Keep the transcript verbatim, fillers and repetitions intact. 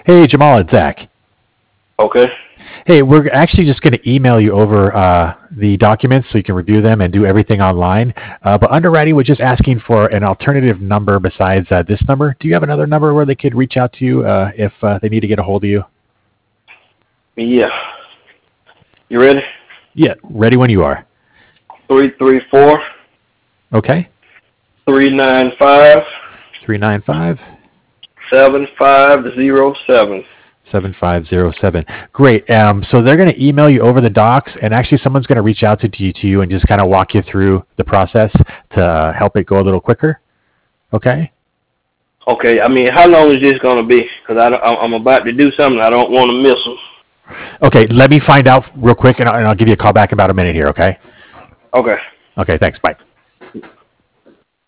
Hey, Jamal, it's Zach. Okay. Hey, we're actually just going to email you over uh, the documents so you can review them and do everything online. Uh, but underwriting was just asking for an alternative number besides uh, this number. Do you have another number where they could reach out to you uh, if uh, they need to get a hold of you? Yeah. You ready? Yeah, ready when you are. Three three four Okay. three nine five three nine five seven five zero seven. seven five zero seven. Great. Um, so they're going to email you over the docs, and actually someone's going to reach out to you, to you and just kind of walk you through the process to uh, help it go a little quicker. Okay? Okay. I mean, how long is this gonna be? Cause I I'm about to do something. I don't want to miss them. Okay, let me find out real quick, and I'll, and I'll give you a call back in about a minute here, okay? Okay. Okay, thanks. Bye.